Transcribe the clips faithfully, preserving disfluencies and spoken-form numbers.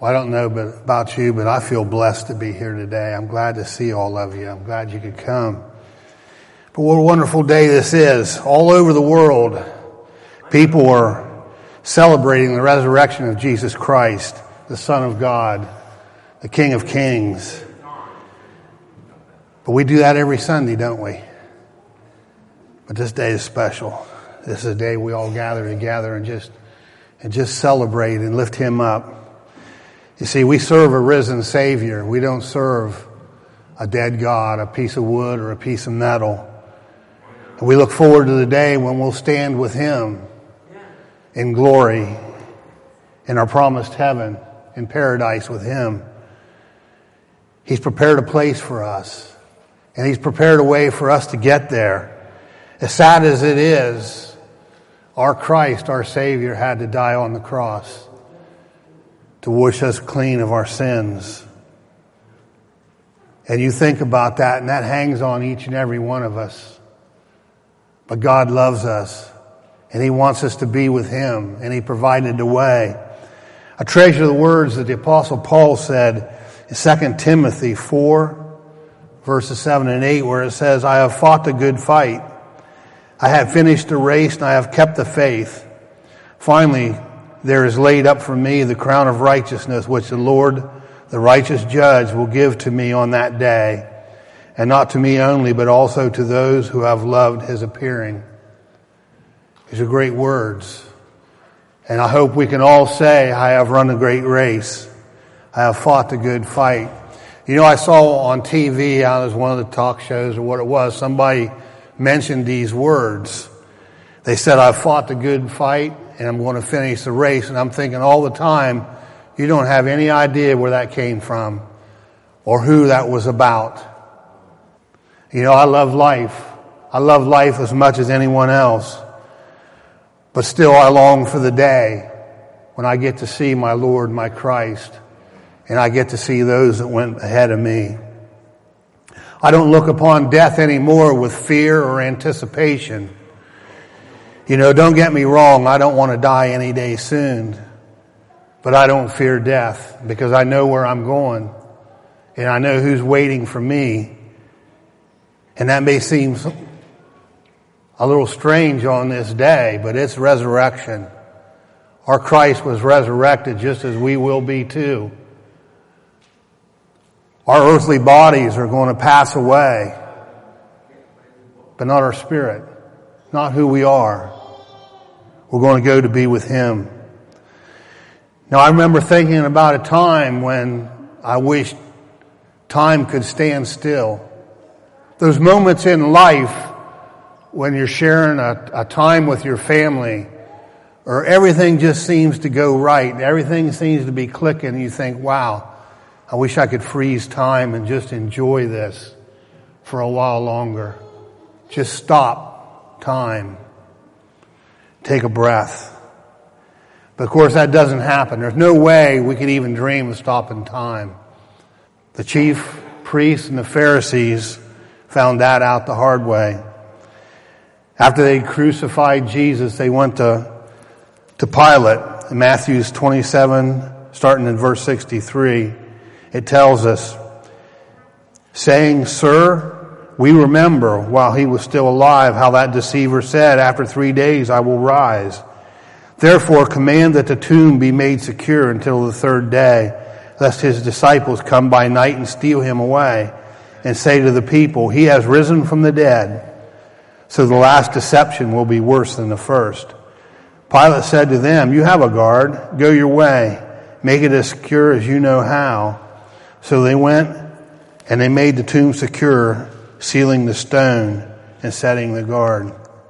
Well, I don't know but about you, but I feel blessed to be here today. I'm glad to see all of you. I'm glad you could come. But what a wonderful day this is. All over the world, people are celebrating the resurrection of Jesus Christ, the Son of God, the King of Kings. But we do that every Sunday, don't we? But this day is special. This is a day we all gather together and just and just celebrate and lift Him up. You see, we serve a risen Savior. We don't serve a dead God, a piece of wood or a piece of metal. And we look forward to the day when we'll stand with Him in glory, in our promised heaven, in paradise with Him. He's prepared a place for us, and He's prepared a way for us to get there. As sad as it is, our Christ, our Savior, had to die on the cross to wash us clean of our sins. And you think about that, and that hangs on each and every one of us. But God loves us, and He wants us to be with Him, and He provided the way. I treasure the words that the Apostle Paul said in Second Timothy four, verses seven and eight, where it says, I have fought the good fight. I have finished the race, and I have kept the faith. Finally, there is laid up for me the crown of righteousness, which the Lord, the righteous judge, will give to me on that day, and not to me only, but also to those who have loved His appearing. These are great words. And I hope we can all say, I have run a great race. I have fought the good fight. You know, I saw on T V, out as one of the talk shows or what it was, somebody mentioned these words. They said, I've fought the good fight, and I'm going to finish the race. And I'm thinking all the time, you don't have any idea where that came from or who that was about. You know, I love life. I love life as much as anyone else. But still, I long for the day when I get to see my Lord, my Christ, and I get to see those that went ahead of me. I don't look upon death anymore with fear or anticipation. You know, don't get me wrong, I don't want to die any day soon. But I don't fear death because I know where I'm going. And I know who's waiting for me. And that may seem a little strange on this day, but it's resurrection. Our Christ was resurrected just as we will be too. Our earthly bodies are going to pass away, but not our spirit, not who we are. We're going to go to be with Him. Now, I remember thinking about a time when I wished time could stand still. Those moments in life when you're sharing a, a time with your family, or everything just seems to go right, everything seems to be clicking, and you think, wow, I wish I could freeze time and just enjoy this for a while longer. Just stop time. Take a breath. But of course that doesn't happen. There's no way we could even dream of stopping time. The chief priests and the Pharisees found that out the hard way. After they crucified Jesus, they went to, to Pilate. In Matthew twenty-seven, starting in verse sixty-three, it tells us, saying, Sir, we remember while he was still alive how that deceiver said, after three days I will rise. Therefore command that the tomb be made secure until the third day, lest his disciples come by night and steal him away, and say to the people, he has risen from the dead. So the last deception will be worse than the first. Pilate said to them, you have a guard, go your way, make it as secure as you know how. So they went and they made the tomb secure, sealing the stone and setting the guard.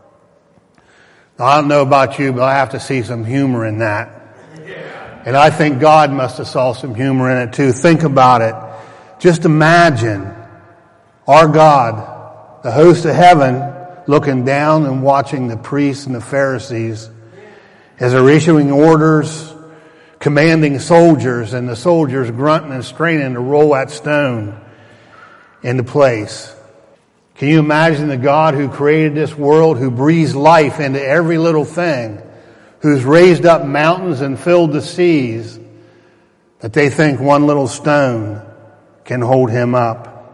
Now, I don't know about you, but I have to see some humor in that. And I think God must have saw some humor in it too. Think about it. Just imagine our God, the host of heaven, looking down and watching the priests and the Pharisees as they're issuing orders, commanding soldiers, and the soldiers grunting and straining to roll that stone into place. Can you imagine the God who created this world, who breathes life into every little thing, who's raised up mountains and filled the seas, that they think one little stone can hold him up.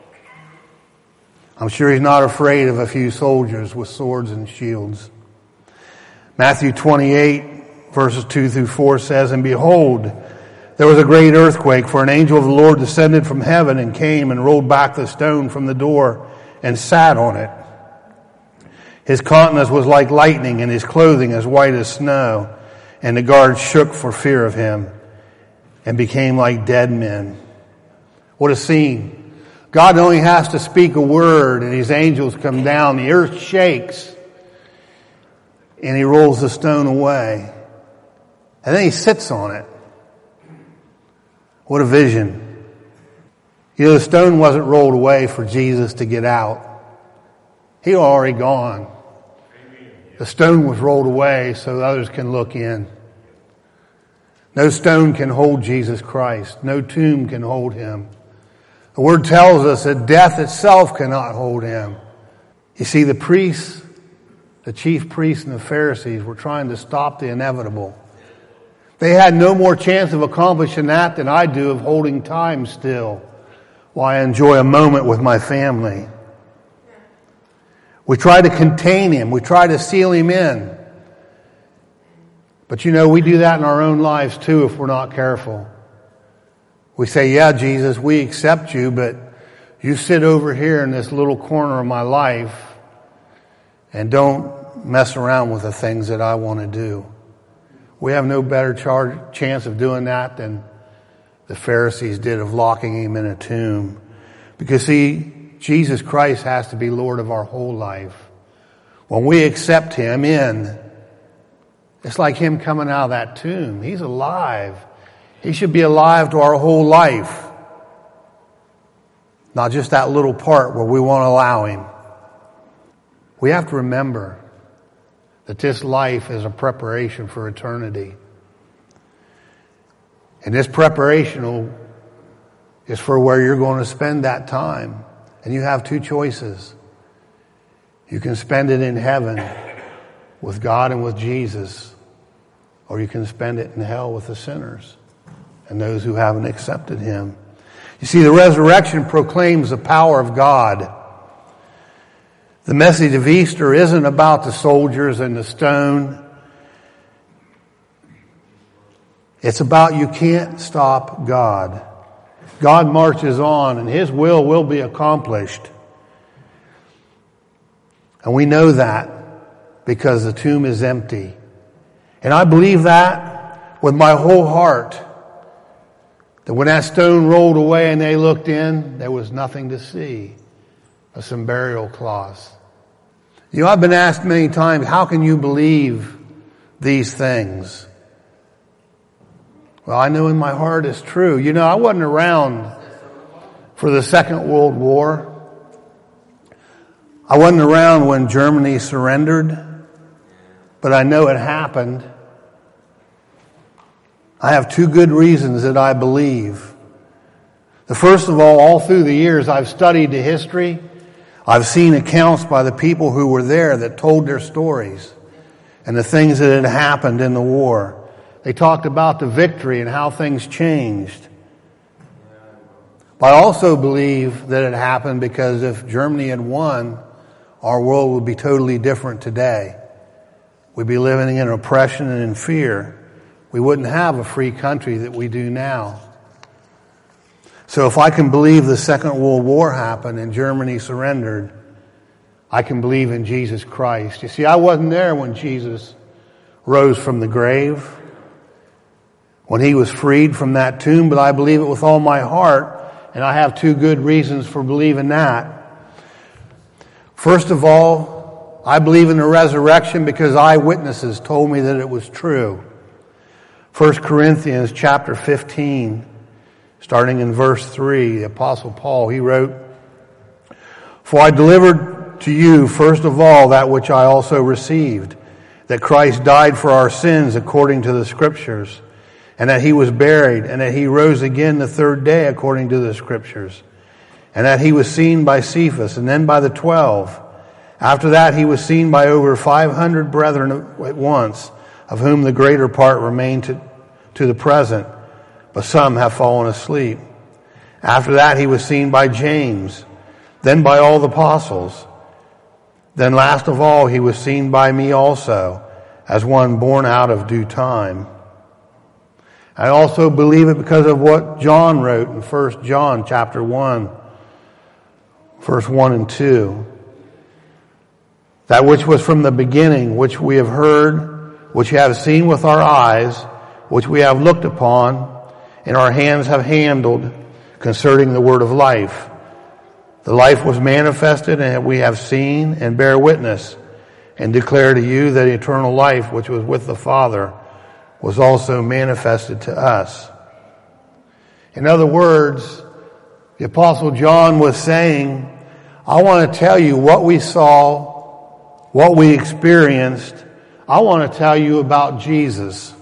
I'm sure he's not afraid of a few soldiers with swords and shields. Matthew twenty-eight, verses two through four says, "And behold, there was a great earthquake, for an angel of the Lord descended from heaven and came and rolled back the stone from the door and sat on it. His countenance was like lightning, and his clothing as white as snow. And the guards shook for fear of him and became like dead men." What a scene. God only has to speak a word and his angels come down. The earth shakes and he rolls the stone away. And then he sits on it. What a vision. You know, the stone wasn't rolled away for Jesus to get out. He was already gone. The stone was rolled away so others can look in. No stone can hold Jesus Christ. No tomb can hold him. The word tells us that death itself cannot hold him. You see, the priests, the chief priests and the Pharisees were trying to stop the inevitable. They had no more chance of accomplishing that than I do of holding time still while I enjoy a moment with my family. We try to contain him. We try to seal him in. But you know, we do that in our own lives too if we're not careful. We say, "Yeah, Jesus, we accept you, but you sit over here in this little corner of my life and don't mess around with the things that I want to do." We have no better char- chance of doing that than the Pharisees did of locking him in a tomb. Because see, Jesus Christ has to be Lord of our whole life. When we accept him in, it's like him coming out of that tomb. He's alive. He should be alive to our whole life. Not just that little part where we won't allow him. We have to remember that this life is a preparation for eternity. And this preparation is for where you're going to spend that time. And you have two choices. You can spend it in heaven with God and with Jesus, or you can spend it in hell with the sinners and those who haven't accepted him. You see, the resurrection proclaims the power of God. The message of Easter isn't about the soldiers and the stone. It's about you can't stop God. God marches on and his will will be accomplished. And we know that because the tomb is empty. And I believe that with my whole heart. That when that stone rolled away and they looked in, there was nothing to see but some burial cloths. You know, I've been asked many times, how can you believe these things? Well, I know in my heart it's true. You know, I wasn't around for the Second World War. I wasn't around when Germany surrendered, but I know it happened. I have two good reasons that I believe. The first of all, all through the years I've studied the history. I've seen accounts by the people who were there that told their stories and the things that had happened in the war. They talked about the victory and how things changed. But I also believe that it happened because if Germany had won, our world would be totally different today. We'd be living in oppression and in fear. We wouldn't have a free country that we do now. So if I can believe the Second World War happened and Germany surrendered, I can believe in Jesus Christ. You see, I wasn't there when Jesus rose from the grave, when he was freed from that tomb, but I believe it with all my heart, and I have two good reasons for believing that. First of all, I believe in the resurrection because eyewitnesses told me that it was true. First Corinthians chapter fifteen, starting in verse three, the Apostle Paul, he wrote, "For I delivered to you first of all that which I also received, that Christ died for our sins according to the Scriptures, and that he was buried, and that he rose again the third day according to the Scriptures, and that he was seen by Cephas, and then by the twelve. After that he was seen by over five hundred brethren at once, of whom the greater part remain to, to the present, but some have fallen asleep. After that he was seen by James, then by all the apostles. Then last of all he was seen by me also, as one born out of due time. I also believe it because of what John wrote in First John chapter one, verse one and two. That which was from the beginning, which we have heard, which we have seen with our eyes, which we have looked upon, and our hands have handled, concerning the word of life. The life was manifested, and we have seen and bear witness, and declare to you that eternal life, which was with the Father, was also manifested to us. In other words, the Apostle John was saying, I want to tell you what we saw, what we experienced. I want to tell you about Jesus.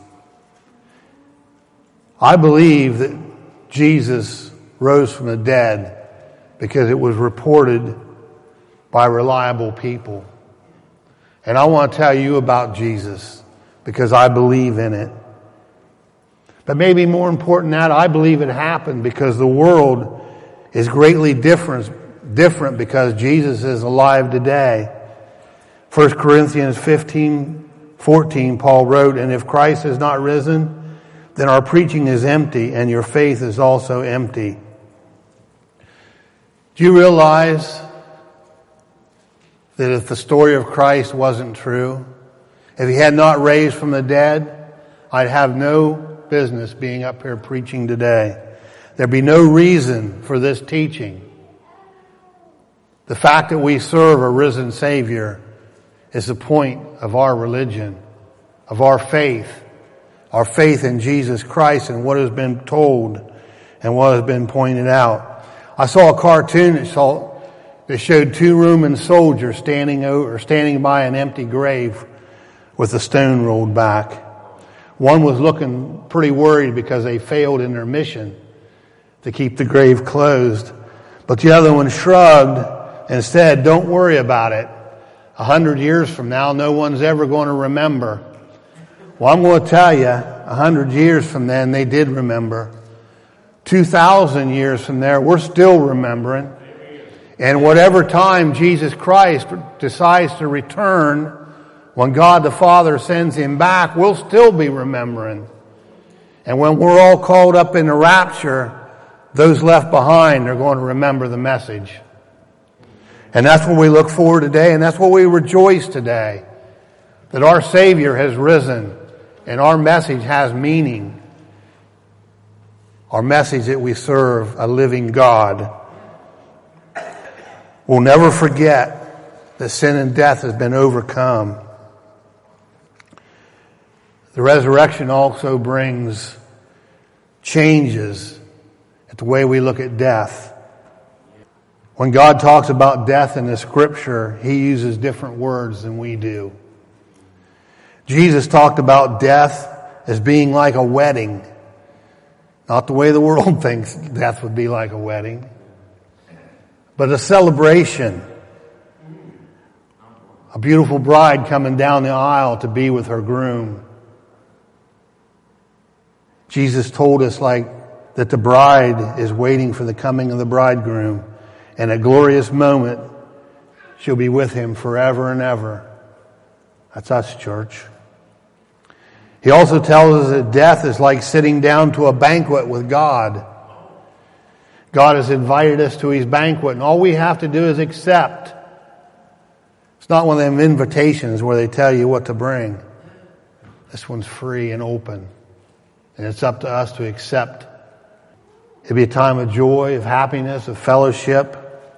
I believe that Jesus rose from the dead because it was reported by reliable people. And I want to tell you about Jesus because I believe in it. But maybe more important than that, I believe it happened because the world is greatly different, different because Jesus is alive today. First Corinthians fifteen, fourteen, Paul wrote, and if Christ is not risen, then our preaching is empty and your faith is also empty. Do you realize that if the story of Christ wasn't true, if he had not raised from the dead, I'd have no business being up here preaching today. There'd be no reason for this teaching. The fact that we serve a risen Savior is the point of our religion, of our faith, our faith in Jesus Christ and what has been told and what has been pointed out. I saw a cartoon that, saw, that showed two Roman soldiers standing over, standing by an empty grave with a stone rolled back. One was looking pretty worried because they failed in their mission to keep the grave closed. But the other one shrugged and said, don't worry about it. A hundred years from now, no one's ever going to remember. Well, I'm going to tell you, a hundred years from then, they did remember. Two thousand years from there, we're still remembering. And whatever time Jesus Christ decides to return, when God the Father sends him back, we'll still be remembering. And when we're all called up in the rapture, those left behind are going to remember the message. And that's what we look for today, and that's what we rejoice today. That our Savior has risen, and our message has meaning. Our message that we serve a living God. We'll never forget that sin and death has been overcome. The resurrection also brings changes at the way we look at death. When God talks about death in the scripture, he uses different words than we do. Jesus talked about death as being like a wedding. Not the way the world thinks death would be like a wedding, but a celebration. A beautiful bride coming down the aisle to be with her groom. Jesus told us like that the bride is waiting for the coming of the bridegroom. And a glorious moment, she'll be with him forever and ever. That's us, church. He also tells us that death is like sitting down to a banquet with God. God has invited us to his banquet, and all we have to do is accept. It's not one of them invitations where they tell you what to bring. This one's free and open, and it's up to us to accept. It'll be a time of joy, of happiness, of fellowship.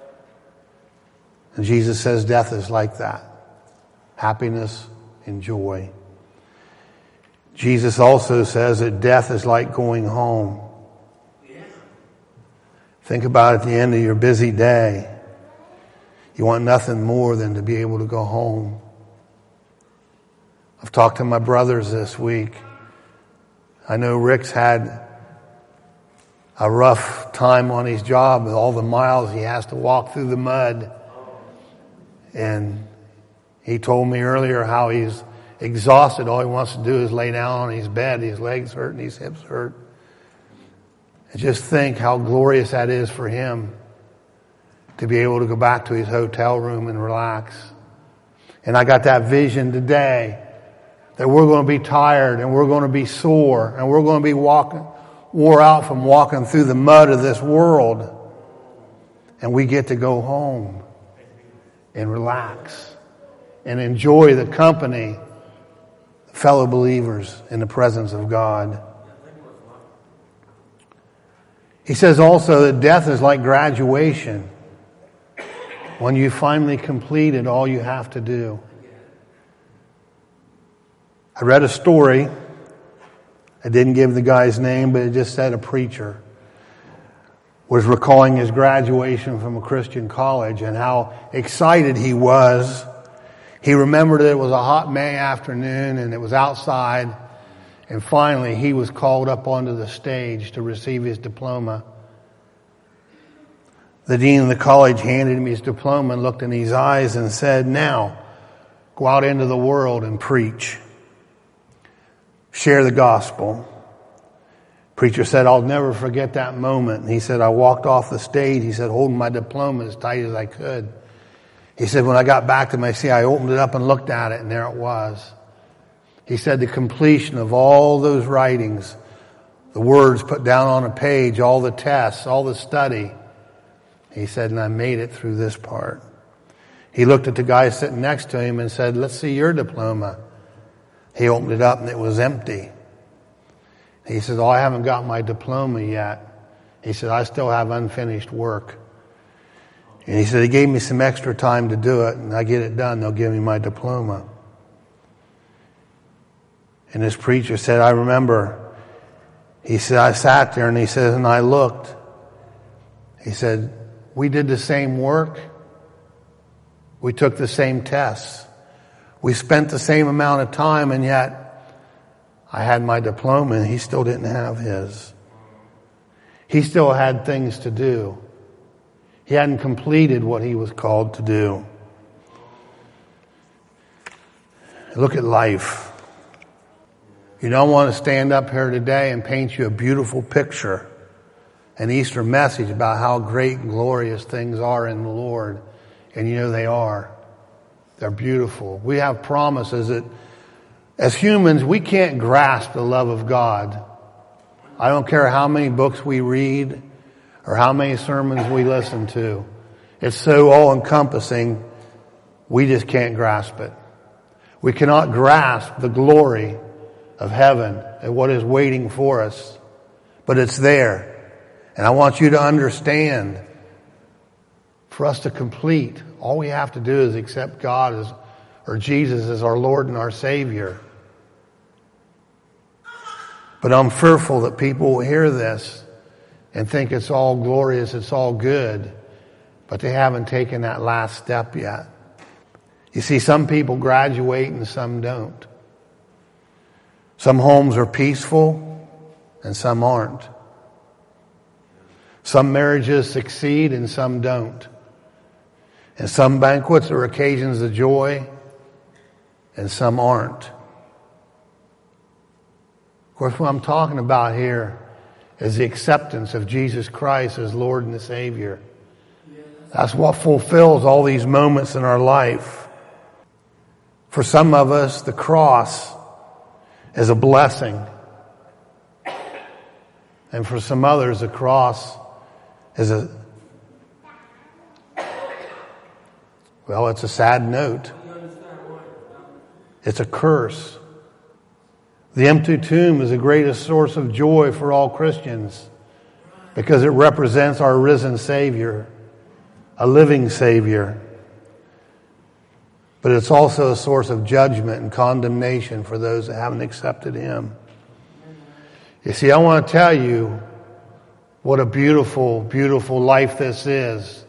And Jesus says death is like that. Happiness and joy. Jesus also says that death is like going home. Think about it at the end of your busy day. You want nothing more than to be able to go home. I've talked to my brothers this week. I know Rick's had a rough time on his job with all the miles he has to walk through the mud. And he told me earlier how he's exhausted. All he wants to do is lay down on his bed. His legs hurt and his hips hurt. And just think how glorious that is for him to be able to go back to his hotel room and relax. And I got that vision today that we're going to be tired and we're going to be sore and we're going to be walking, wore out from walking through the mud of this world. And we get to go home and relax and enjoy the company of fellow believers in the presence of God. He says also that death is like graduation. When you finally completed all you have to do. I read a story. I didn't give the guy's name, but it just said a preacher was recalling his graduation from a Christian college and how excited he was. He remembered that it was a hot May afternoon and it was outside. And finally, he was called up onto the stage to receive his diploma. The dean of the college handed him his diploma and looked in his eyes and said, "Now, go out into the world and preach. Share the gospel." Preacher said, "I'll never forget that moment." And he said, "I walked off the stage," he said, holding my diploma as tight as I could. He said, "When I got back to my seat, I opened it up and looked at it, and there it was." He said, "The completion of all those writings, the words put down on a page, all the tests, all the study." He said, "And I made it through this part." He looked at the guy sitting next to him and said, "Let's see your diploma." He opened it up and it was empty. He said, "Oh, I haven't got my diploma yet." He said, "I still have unfinished work." And he said, "He gave me some extra time to do it, and I get it done, they'll give me my diploma." And this preacher said, "I remember," he said, "I sat there," and he said, "and I looked." He said, "We did the same work. We took the same tests. We spent the same amount of time, and yet I had my diploma and he still didn't have his. He still had things to do. He hadn't completed what he was called to do." Look at life. You don't want to stand up here today and paint you a beautiful picture, an Easter message about how great and glorious things are in the Lord. And you know they are. They're beautiful. We have promises that as humans, we can't grasp the love of God. I don't care how many books we read or how many sermons we listen to. It's so all-encompassing, we just can't grasp it. We cannot grasp the glory of heaven and what is waiting for us. But it's there. And I want you to understand, for us to complete, all we have to do is accept God as, or Jesus as our Lord and our Savior. But I'm fearful that people will hear this and think it's all glorious, it's all good, but they haven't taken that last step yet. You see, some people graduate and some don't. Some homes are peaceful and some aren't. Some marriages succeed and some don't. And some banquets are occasions of joy and some aren't. Of course, what I'm talking about here is the acceptance of Jesus Christ as Lord and the Savior. That's what fulfills all these moments in our life. For some of us, the cross is a blessing. And for some others, the cross is a, well, it's a sad note. It's a curse. The empty tomb is the greatest source of joy for all Christians because it represents our risen Savior, a living Savior. But it's also a source of judgment and condemnation for those that haven't accepted Him. You see, I want to tell you what a beautiful, beautiful life this is.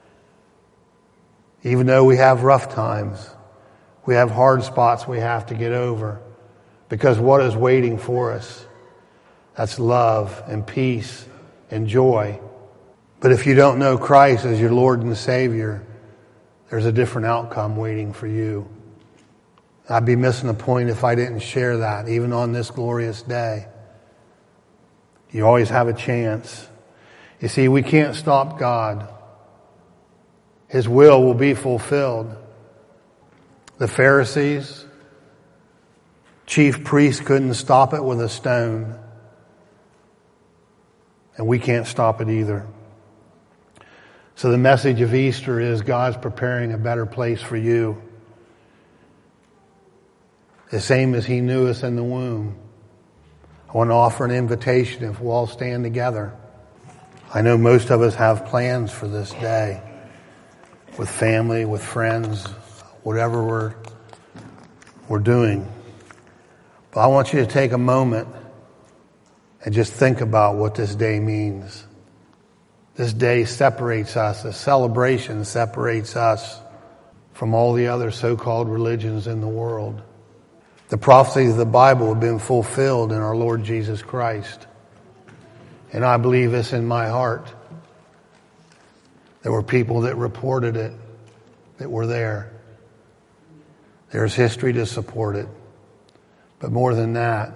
Even though we have rough times, we have hard spots we have to get over. Because what is waiting for us? That's love and peace and joy. But if you don't know Christ as your Lord and Savior, there's a different outcome waiting for you. I'd be missing the point if I didn't share that, even on this glorious day. You always have a chance. You see, we can't stop God. His will will be fulfilled. The Pharisees, chief priests couldn't stop it with a stone. And we can't stop it either. So the message of Easter is God's preparing a better place for you. The same as He knew us in the womb. I want to offer an invitation if we'll all stand together. I know most of us have plans for this day. With family, with friends, whatever we're, we're doing. But I want you to take a moment and just think about what this day means. This day separates us. The celebration separates us from all the other so-called religions in the world. The prophecies of the Bible have been fulfilled in our Lord Jesus Christ. And I believe this in my heart. There were people that reported it, that were there. There's history to support it. But more than that,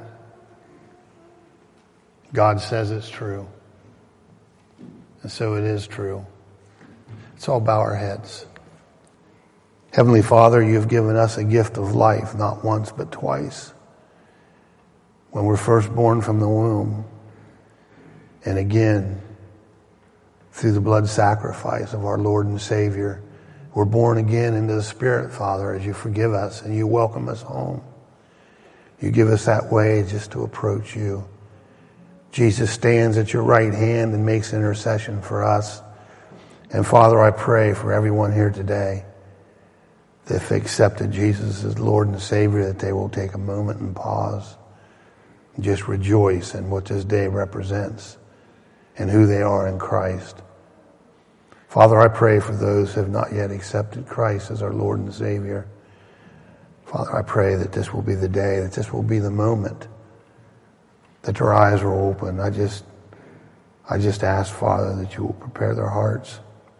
God says it's true. And so it is true. Let's all bow our heads. Heavenly Father, you've given us a gift of life, not once but twice. When we're first born from the womb, and again, through the blood sacrifice of our Lord and Savior, we're born again into the Spirit, Father, as you forgive us and you welcome us home. You give us that way just to approach you. Jesus stands at your right hand and makes intercession for us. And Father, I pray for everyone here today that if they accepted Jesus as Lord and Savior, that they will take a moment and pause and just rejoice in what this day represents and who they are in Christ. Father, I pray for those who have not yet accepted Christ as our Lord and Savior. Father, I pray that this will be the day, that this will be the moment that their eyes will open. I just, I just ask, Father, that you will prepare their hearts.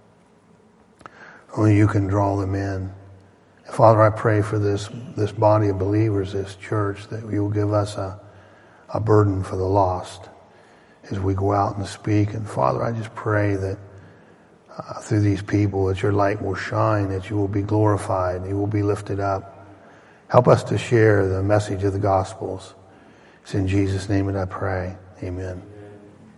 Only you can draw them in. And Father, I pray for this, this body of believers, this church, that you will give us a, a burden for the lost as we go out and speak. And Father, I just pray that uh, through these people, that your light will shine, that you will be glorified, you will be lifted up. Help us to share the message of the Gospels. It's in Jesus' name that I pray. Amen.